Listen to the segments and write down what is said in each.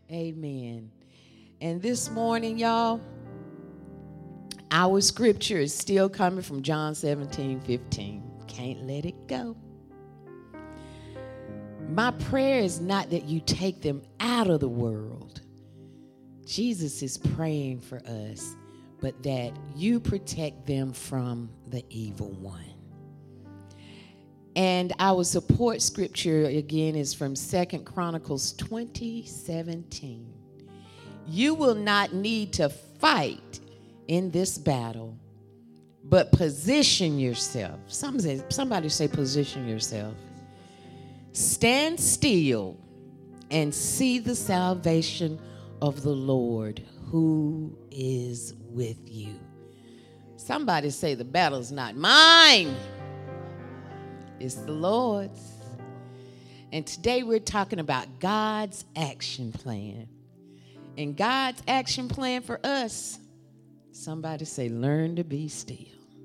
Amen. And this morning, y'all, our scripture is still coming from John 17:15. Can't let it go. My prayer is not that you take them out of the world. Jesus is praying for us, but that you protect them from the evil one. And our support scripture again is from 2 Chronicles 20:17. You will not need to fight in this battle, but position yourself. Somebody say position yourself. Stand still and see the salvation of the Lord who is with you. Somebody say the battle's not mine. It's the Lord's. And today we're talking about God's action plan. And God's action plan for us, somebody say, learn to be still.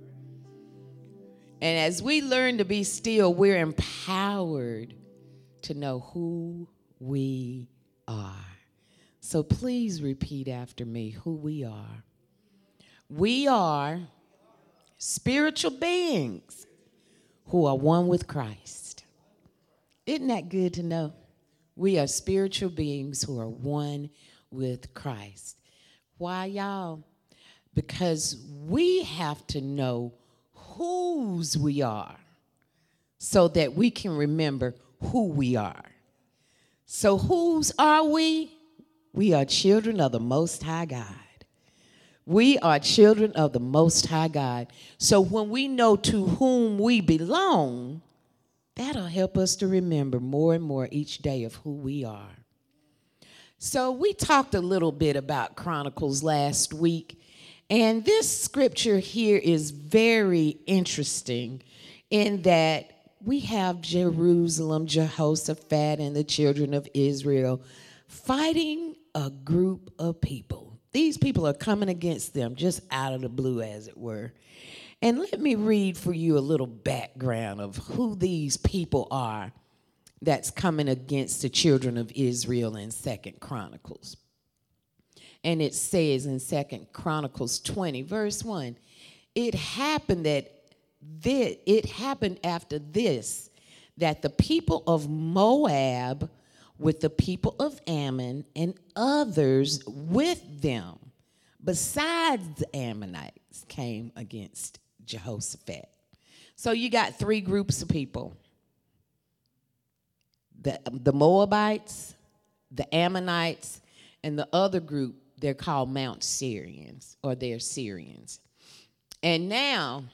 And as we learn to be still, we're empowered to know who we are. So please repeat after me who we are. We are spiritual beings who are one with Christ. Isn't that good to know? We are spiritual beings who are one with Christ. Why, y'all? Because we have to know whose we are so that we can remember who we are. So whose are we? We are children of the Most High God. We are children of the Most High God. So when we know to whom we belong, that'll help us to remember more and more each day of who we are. So we talked a little bit about Chronicles last week, and this scripture here is very interesting in that we have Jerusalem, Jehoshaphat, and the children of Israel fighting a group of people. These people are coming against them just out of the blue, as it were. And let me read for you a little background of who these people are that's coming against the children of Israel in 2 Chronicles. And it says in 2 Chronicles 20, verse 1, it happened after this that the people of Moab with the people of Ammon and others with them, besides the Ammonites, came against Jehoshaphat. So you got three groups of people. The Moabites, the Ammonites, and the other group, they're called Mount Syrians, or they're Syrians. And now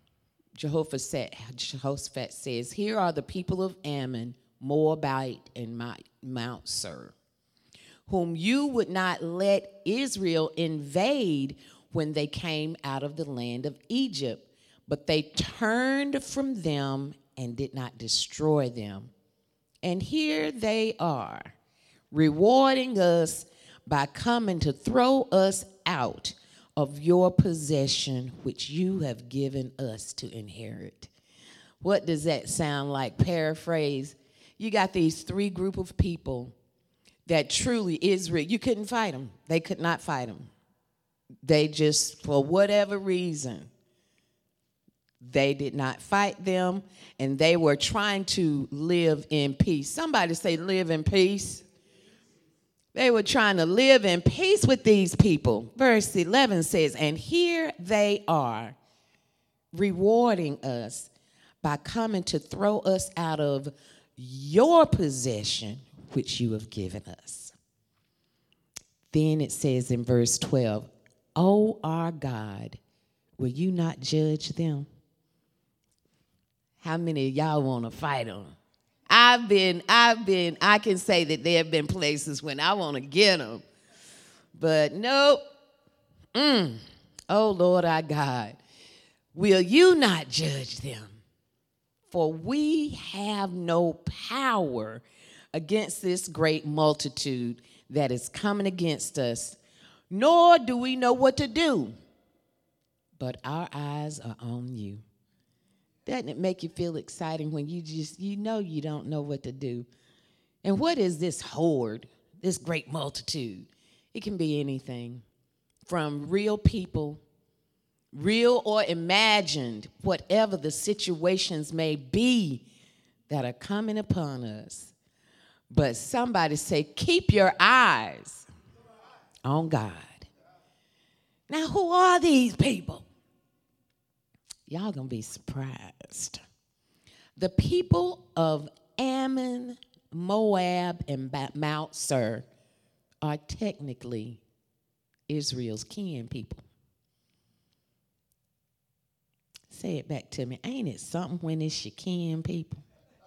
Jehoshaphat says, here are the people of Ammon, Moabite, and Mount Seir, whom you would not let Israel invade when they came out of the land of Egypt, but they turned from them and did not destroy them. And here they are, rewarding us by coming to throw us out of your possession, which you have given us to inherit. What does that sound like? Paraphrase. You got these three group of people that truly Israel, you couldn't fight them. They could not fight them. They just, for whatever reason, they did not fight them, and they were trying to live in peace. Somebody say live in peace. They were trying to live in peace with these people. Verse 11 says, and here they are, rewarding us by coming to throw us out of your possession, which you have given us. Then it says in verse 12, O our God, will you not judge them? How many of y'all want to fight them? I can say that there have been places when I want to get them, but nope. Oh, Lord our God, will you not judge them? For we have no power against this great multitude that is coming against us, nor do we know what to do, but our eyes are on you. Doesn't it make you feel exciting when you know you don't know what to do? And what is this horde this great multitude. It can be anything from real people, real or imagined, whatever the situations may be that are coming upon us. But somebody say, keep your eyes on God. Now, who are these people? Y'all gonna be surprised. The people of Ammon, Moab, and Mount Seir are technically Israel's kin people. Say it back to me. Ain't it something when it's your kin people?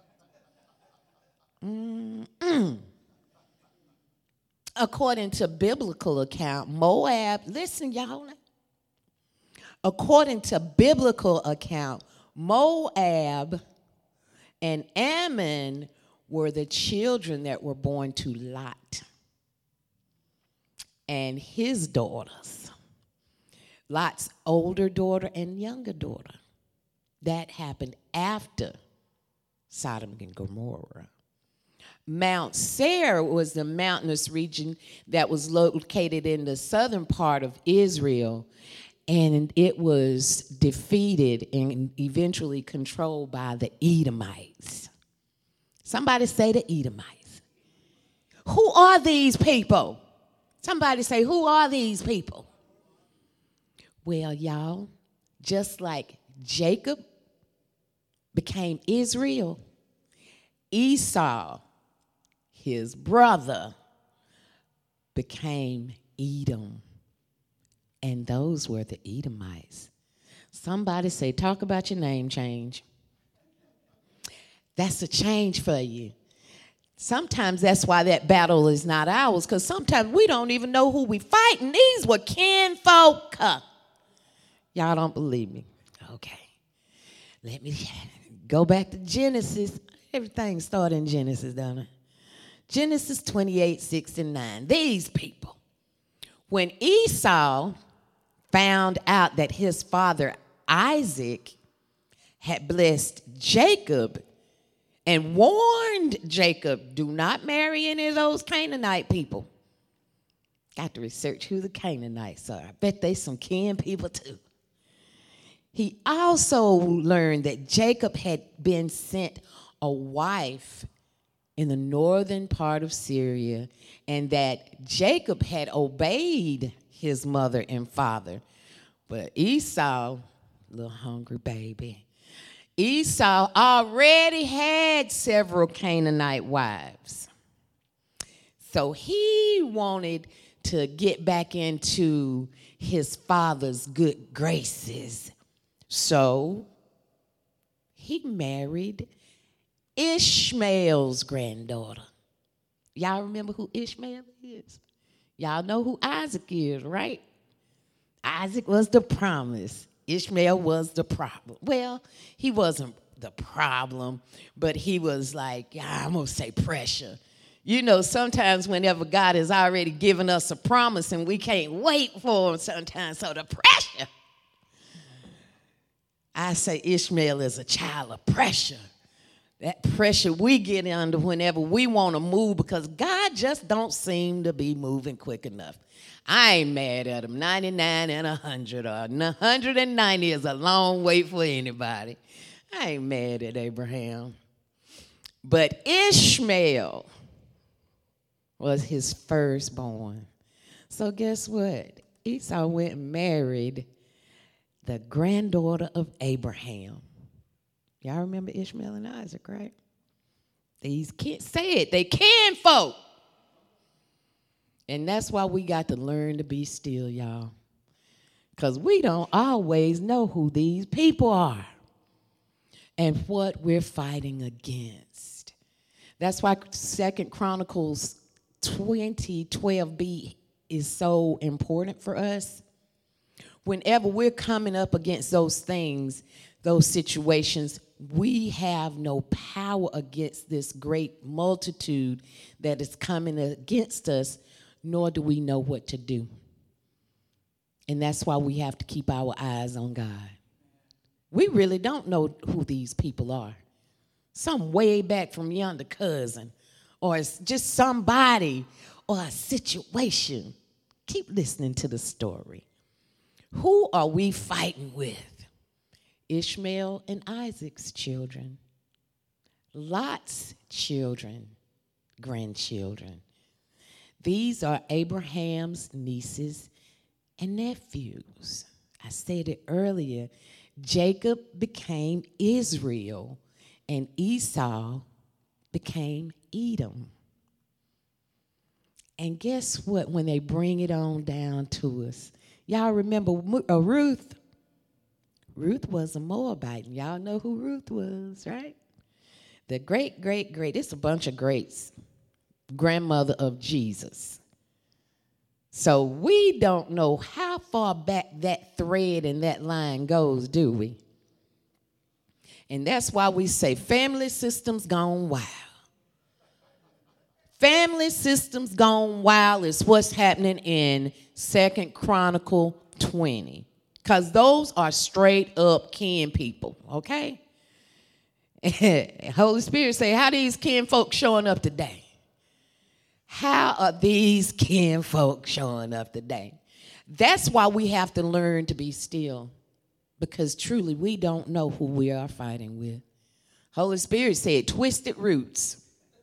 According to biblical account, Moab, listen, y'all. According to biblical account, Moab and Ammon were the children that were born to Lot and his daughters. Lot's older daughter and younger daughter. That happened after Sodom and Gomorrah. Mount Seir was the mountainous region that was located in the southern part of Israel, and it was defeated and eventually controlled by the Edomites. Somebody say the Edomites. Who are these people? Somebody say, who are these people? Well, y'all, just like Jacob became Israel, Esau, his brother, became Edom. And those were the Edomites. Somebody say, talk about your name change. That's a change for you. Sometimes that's why that battle is not ours, because sometimes we don't even know who we fighting. These were kinfolk. Y'all don't believe me? Okay. Let me go back to Genesis. Everything started in Genesis, don't it? Genesis 28, 6 and 9. These people. When Esau found out that his father Isaac had blessed Jacob and warned Jacob, do not marry any of those Canaanite people. Got to research who the Canaanites are. I bet they some kin people too. He also learned that Jacob had been sent a wife in the northern part of Syria, and that Jacob had obeyed his mother and father. But Esau, little hungry baby, Esau already had several Canaanite wives. So he wanted to get back into his father's good graces. So he married Ishmael's granddaughter. Y'all remember who Ishmael is? Y'all know who Isaac is, right? Isaac was the promise. Ishmael was the problem. Well, he wasn't the problem, but he was like, I'm going to say pressure. You know, sometimes whenever God has already given us a promise and we can't wait for him sometimes, so the pressure. I say Ishmael is a child of pressure. That pressure we get under whenever we want to move, because God just don't seem to be moving quick enough. I ain't mad at him. 99 and 100 or 190 is a long wait for anybody. I ain't mad at Abraham. But Ishmael was his firstborn. So guess what? Esau went and married the granddaughter of Abraham. Y'all remember Ishmael and Isaac, right? These kids, say it, they kinfolk. And that's why we got to learn to be still, y'all. Because we don't always know who these people are and what we're fighting against. That's why 2 Chronicles 20:12b is so important for us. Whenever we're coming up against those things, those situations, we have no power against this great multitude that is coming against us, nor do we know what to do. And that's why we have to keep our eyes on God. We really don't know who these people are. Some way back from yonder cousin, or it's just somebody, or a situation. Keep listening to the story. Who are we fighting with? Ishmael and Isaac's children, Lot's children, grandchildren. These are Abraham's nieces and nephews. I said it earlier. Jacob became Israel, and Esau became Edom. And guess what, when they bring it on down to us? Y'all remember Ruth? Ruth was a Moabite, and y'all know who Ruth was, right? The great, it's a bunch of greats, grandmother of Jesus. So we don't know how far back that thread and that line goes, do we? And that's why we say family systems gone wild. Family systems gone wild is what's happening in 2 Chronicles 20. Because those are straight up kin people, okay? Holy Spirit say, how these kin folks showing up today? How are these kin folks showing up today? That's why we have to learn to be still. Because truly, we don't know who we are fighting with. Holy Spirit said, twisted roots.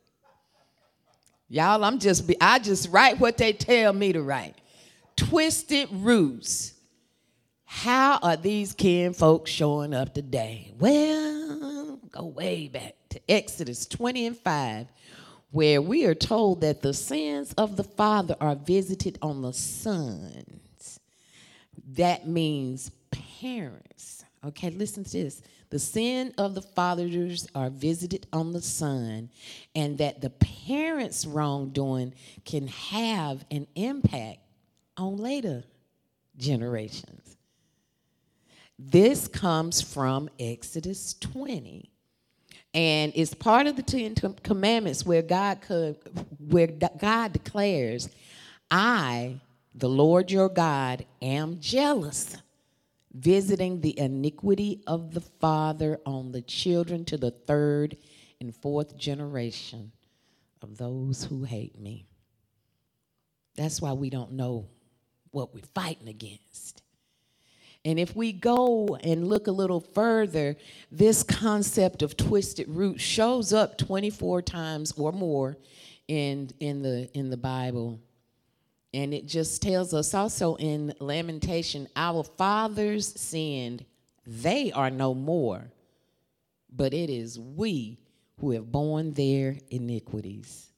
Y'all, I just write what they tell me to write. Twisted roots. How are these kin folks showing up today? Well, go way back to Exodus 20:5, where we are told that the sins of the father are visited on the sons. That means parents. Okay, listen to this. The sin of the fathers are visited on the son, and that the parents' wrongdoing can have an impact on later generations. This comes from Exodus 20. And it's part of the Ten Commandments where God declares, I, the Lord your God, am jealous, visiting the iniquity of the father on the children to the third and fourth generation of those who hate me. That's why we don't know what we're fighting against. And if we go and look a little further, this concept of twisted roots shows up 24 times or more in the Bible. And it just tells us also in Lamentation, our fathers sinned, they are no more, but it is we who have borne their iniquities.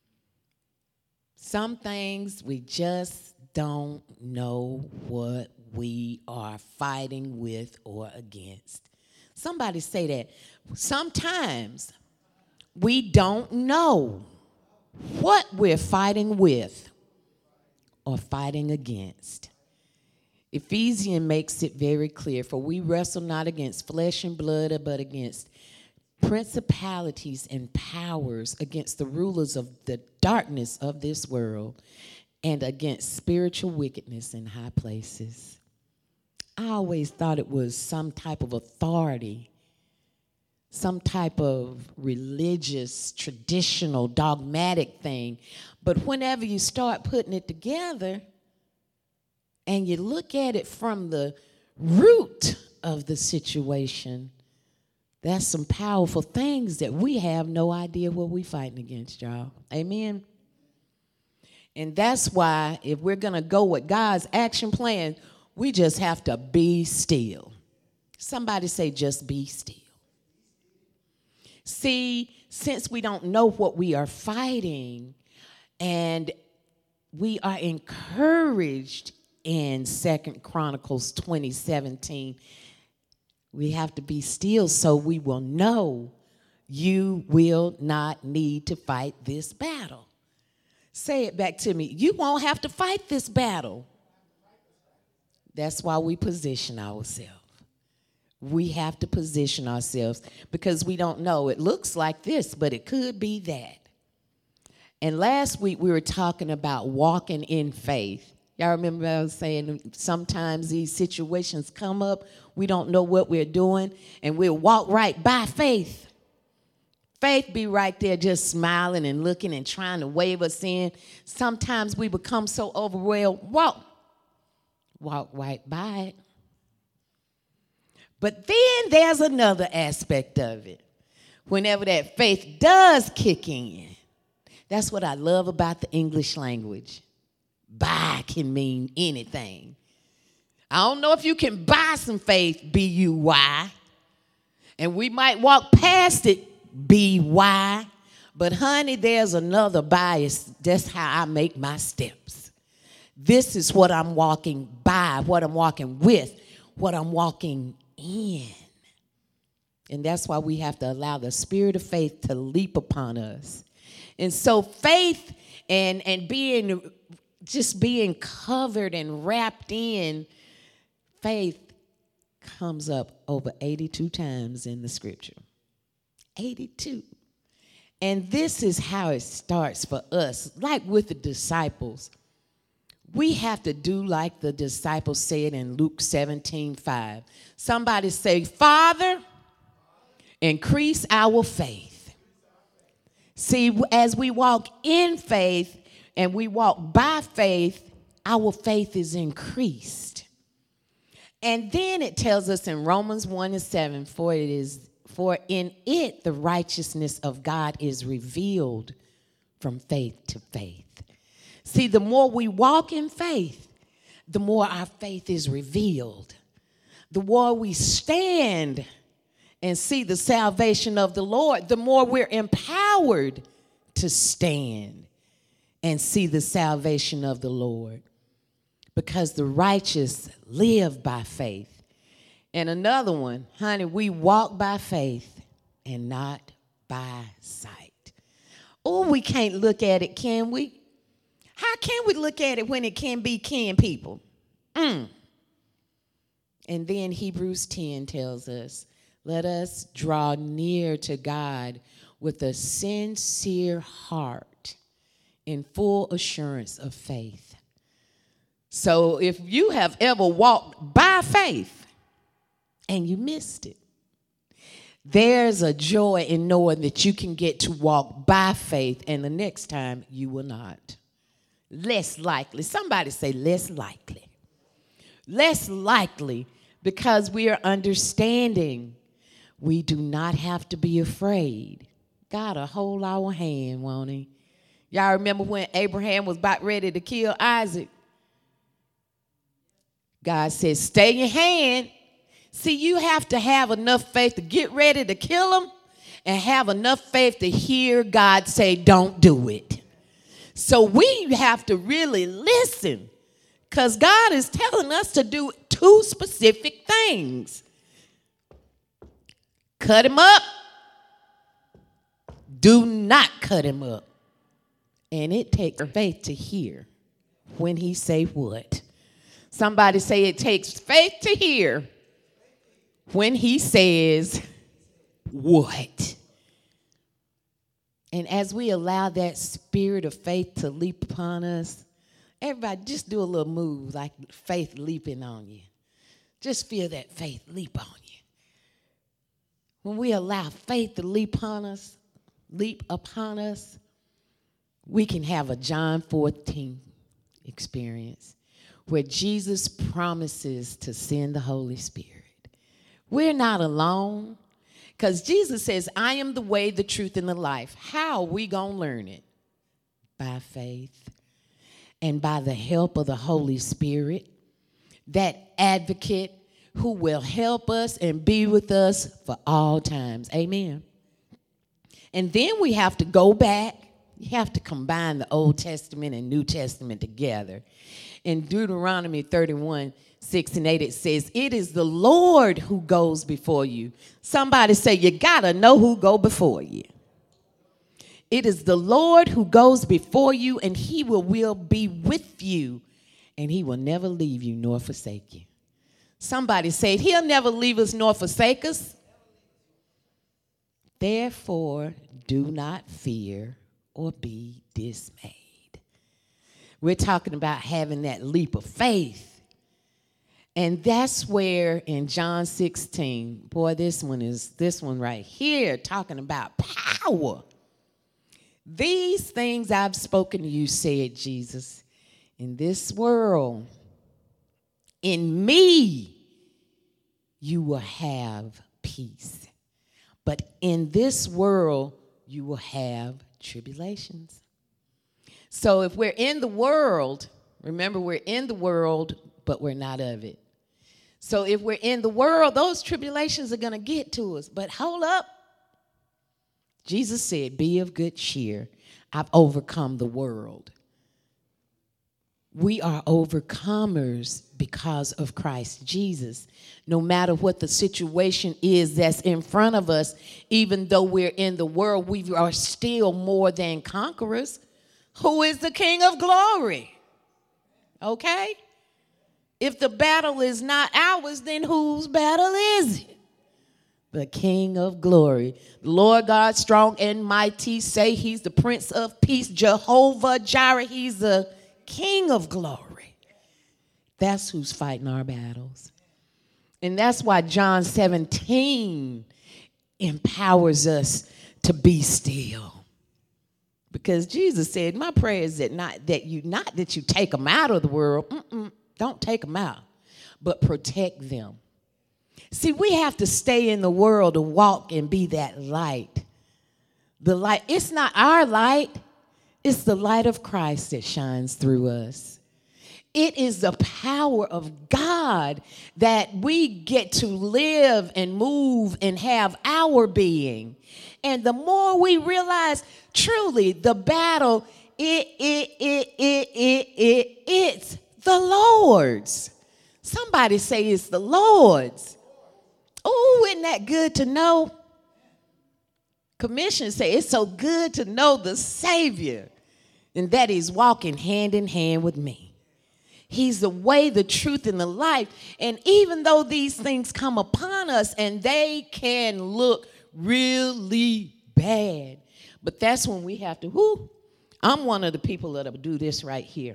Some things we just don't know what we are fighting with or against. Somebody say that. Sometimes we don't know what we're fighting with or fighting against. Ephesians makes it very clear, for we wrestle not against flesh and blood, but against principalities and powers, against the rulers of the darkness of this world, and against spiritual wickedness in high places. I always thought it was some type of authority, some type of religious, traditional, dogmatic thing. But whenever you start putting it together and you look at it from the root of the situation, that's some powerful things that we have no idea what we're fighting against, y'all. Amen? And that's why if we're going to go with God's action plan, we just have to be still. Somebody say, just be still. See, since we don't know what we are fighting, and we are encouraged in 2 Chronicles 20:17, we have to be still so we will know you will not need to fight this battle. Say it back to me. You won't have to fight this battle. That's why we position ourselves. We have to position ourselves because we don't know. It looks like this, but it could be that. And last week we were talking about walking in faith. Y'all remember I was saying sometimes these situations come up, we don't know what we're doing, and we'll walk right by faith. Faith be right there just smiling and looking and trying to wave us in. Sometimes we become so overwhelmed. Walk right by it. But then there's another aspect of it. Whenever that faith does kick in, that's what I love about the English language. Buy can mean anything. I don't know if you can buy some faith, B-U-Y. And we might walk past it, B-Y. But honey, there's another bias. That's how I make my steps. This is what I'm walking by, what I'm walking with, what I'm walking in. And that's why we have to allow the spirit of faith to leap upon us. And so faith and being covered and wrapped in faith comes up over 82 times in the scripture. 82. And this is how it starts for us, like with the disciples. We have to do like the disciples said in Luke 17:5. Somebody say, Father, increase our faith. See, as we walk in faith and we walk by faith, our faith is increased. And then it tells us in Romans 1:7, for in it the righteousness of God is revealed from faith to faith. See, the more we walk in faith, the more our faith is revealed. The more we stand and see the salvation of the Lord, the more we're empowered to stand and see the salvation of the Lord. Because the righteous live by faith. And another one, honey, we walk by faith and not by sight. Oh, we can't look at it, can we? How can we look at it when it can be people? And then Hebrews 10 tells us, let us draw near to God with a sincere heart in full assurance of faith. So if you have ever walked by faith and you missed it, there's a joy in knowing that you can get to walk by faith and the next time you will not. Less likely. Somebody say less likely. Less likely because we are understanding we do not have to be afraid. God will hold our hand, won't he? Y'all remember when Abraham was about ready to kill Isaac? God said, stay your hand. See, you have to have enough faith to get ready to kill him and have enough faith to hear God say, don't do it. So we have to really listen because God is telling us to do two specific things. Cut him up. Do not cut him up. And it takes faith to hear when he say what. Somebody say it takes faith to hear when he says what. And as we allow that spirit of faith to leap upon us, everybody just do a little move like faith leaping on you. Just feel that faith leap on you. When we allow faith to leap upon us, we can have a John 14 experience where Jesus promises to send the Holy Spirit. We're not alone. Because Jesus says, I am the way, the truth, and the life. How are we going to learn it? By faith and by the help of the Holy Spirit, that advocate who will help us and be with us for all times. Amen. And then we have to go back. You have to combine the Old Testament and New Testament together. In Deuteronomy 31:6-8, it says, it is the Lord who goes before you. Somebody say, you got to know who go before you. It is the Lord who goes before you, and he will be with you, and he will never leave you nor forsake you. Somebody say, he'll never leave us nor forsake us. Therefore, do not fear or be dismayed. We're talking about having that leap of faith. And that's where in John 16, boy, this one right here talking about power. These things I've spoken to you, said Jesus, in this world, in me, you will have peace. But in this world, you will have tribulations. So if we're in the world, remember we're in the world, but we're not of it. So if we're in the world, those tribulations are going to get to us. But hold up. Jesus said, be of good cheer. I've overcome the world. We are overcomers because of Christ Jesus. No matter what the situation is that's in front of us, even though we're in the world, we are still more than conquerors. Who is the King of glory? Okay? If the battle is not ours, then whose battle is it? The King of glory. The Lord God, strong and mighty, say he's the Prince of peace. Jehovah Jireh, he's the King of glory. That's who's fighting our battles. And that's why John 17 empowers us to be still. Because Jesus said, my prayer is that not that you take them out of the world. Don't take them out, but protect them. See, we have to stay in the world to walk and be that light. The light, it's not our light. It's the light of Christ that shines through us. It is the power of God that we get to live and move and have our being. And the more we realize truly the battle, it's the Lord's. Somebody say it's the Lord's. Oh, isn't that good to know? Commission say it's so good to know the Savior and that he's walking hand in hand with me. He's the way, the truth, and the life. And even though these things come upon us and they can look really bad, but that's when we have to, I'm one of the people that'll do this right here.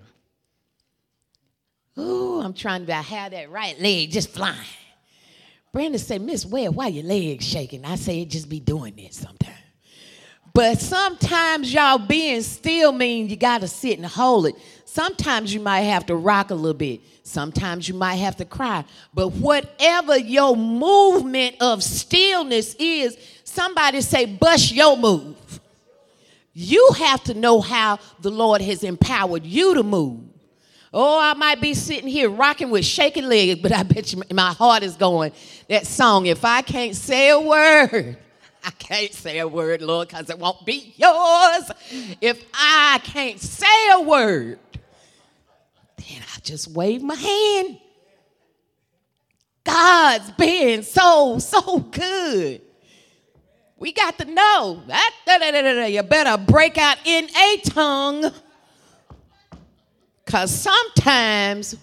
Ooh, I'm trying to have that right leg just flying. Brandon say, Miss Webb, why your legs shaking? I say, it just be doing this sometimes. But sometimes y'all being still means you got to sit and hold it. Sometimes you might have to rock a little bit. Sometimes you might have to cry. But whatever your movement of stillness is, somebody say, bust your move. You have to know how the Lord has empowered you to move. Oh, I might be sitting here rocking with shaking legs, but I bet you my heart is going, that song, if I can't say a word, I can't say a word, Lord, because it won't be yours. If I can't say a word, then I just wave my hand. God's been so good. We got to know that you better break out in a tongue. Because sometimes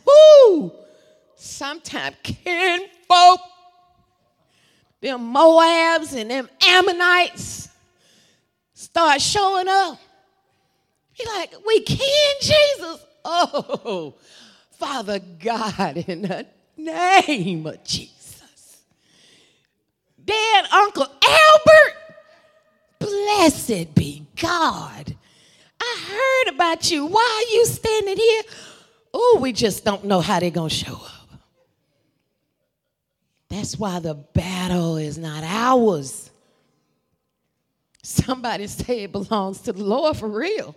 kinfolk, them Moabs and them Ammonites start showing up. Be like, we can, Jesus. Oh, Father God, in the name of Jesus. Dad, Uncle Albert, blessed be God. I heard about you. Why are you standing here? Oh, we just don't know how they're going to show up. That's why the battle is not ours. Somebody say it belongs to the Lord for real.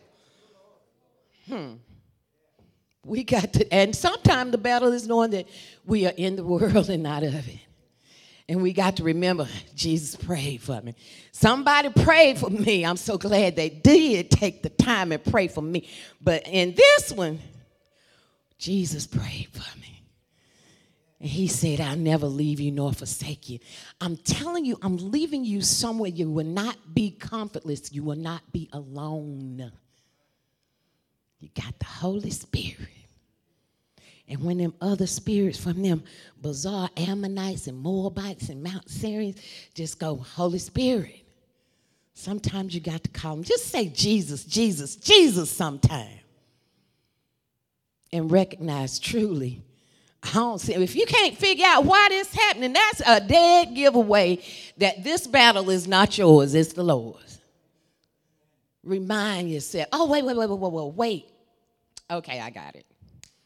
We got to, and sometimes the battle is knowing that we are in the world and not of it. And we got to remember, Jesus prayed for me. Somebody prayed for me. I'm so glad they did take the time and pray for me. But in this one, Jesus prayed for me. And he said, I'll never leave you nor forsake you. I'm telling you, I'm leaving you somewhere you will not be comfortless. You will not be alone. You got the Holy Spirit. And when them other spirits from them bizarre Ammonites and Moabites and Mount Syrians just go, Holy Spirit. Sometimes you got to call them. Just say Jesus, Jesus, Jesus sometime. And recognize truly, I don't see. If you can't figure out why this happening, that's a dead giveaway that this battle is not yours, it's the Lord's. Remind yourself. Oh, wait. Okay, I got it.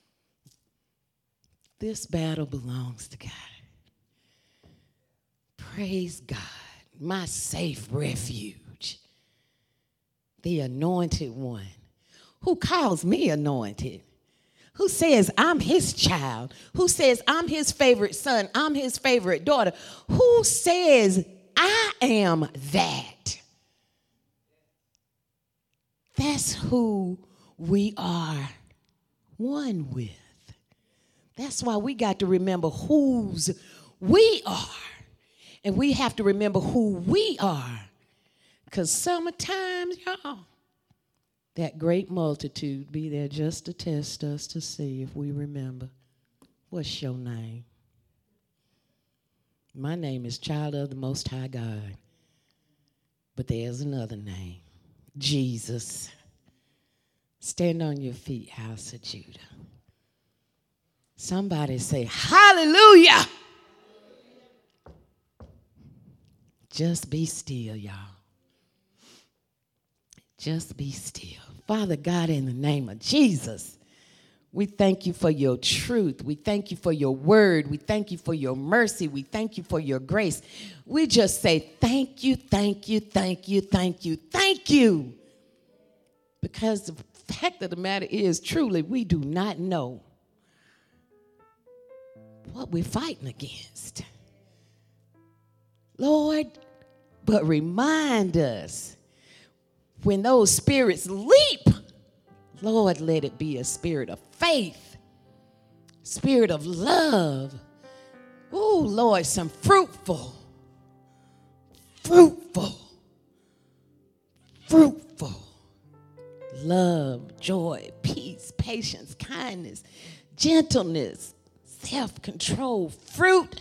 This battle belongs to God. Praise God, my safe refuge, the anointed one, who calls me anointed, who says I'm his child, who says I'm his favorite son, I'm his favorite daughter, who says I am that. That's who we are one with. That's why we got to remember whose we are. And we have to remember who we are. Because sometimes, y'all, that great multitude be there just to test us to see if we remember. What's your name? My name is Child of the Most High God. But there's another name, Jesus. Stand on your feet, House of Judah. Somebody say, hallelujah. Just be still, y'all. Just be still. Father God, in the name of Jesus, we thank you for your truth. We thank you for your word. We thank you for your mercy. We thank you for your grace. We just say thank you, thank you, thank you, thank you, thank you. Because the fact of the matter is, truly, we do not know what we're fighting against. Lord, but remind us when those spirits leap, Lord, let it be a spirit of faith, spirit of love. Oh, Lord, some fruitful, love, joy, peace, patience, kindness, gentleness, self-control, fruit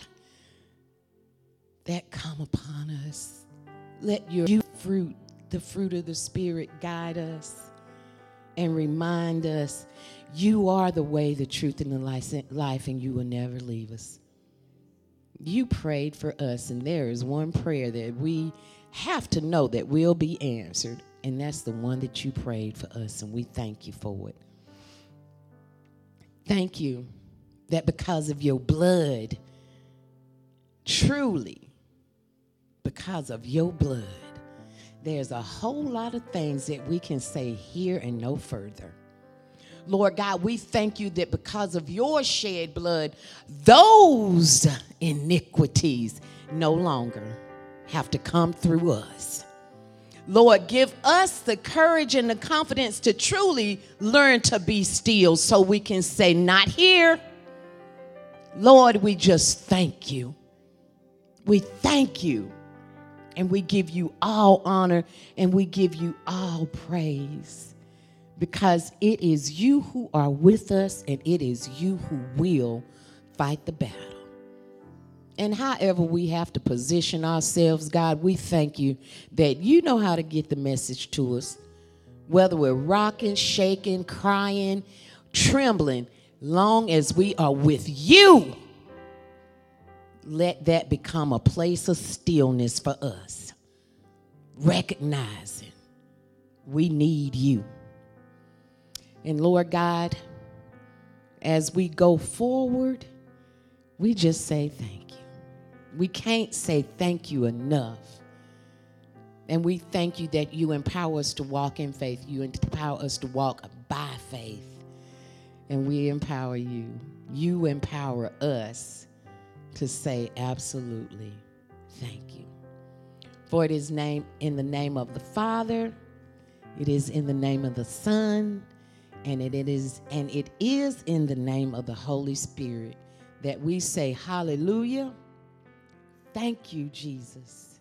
that come upon us. Let your fruit, the fruit of the Spirit, guide us and remind us you are the way, the truth, and the life, and you will never leave us. You prayed for us, and there is one prayer that we have to know that will be answered, and that's the one that you prayed for us, and we thank you for it. Thank you that because of your blood, truly, because of your blood, there's a whole lot of things that we can say here and no further. Lord God, we thank you that because of your shed blood, those iniquities no longer have to come through us. Lord, give us the courage and the confidence to truly learn to be still so we can say, not here. Lord, we just thank you. We thank you. And we give you all honor and we give you all praise. Because it is you who are with us and it is you who will fight the battle. And however we have to position ourselves, God, we thank you that you know how to get the message to us. Whether we're rocking, shaking, crying, trembling, long as we are with you, let that become a place of stillness for us. Recognizing we need you. And Lord God, as we go forward, we just say thank you. We can't say thank you enough. And we thank you that you empower us to walk in faith. You empower us to walk by faith. And we empower you. You empower us to say absolutely thank you. For it is in the name of the Father, it is in the name of the Son, and it is in the name of the Holy Spirit that we say hallelujah. Thank you, Jesus.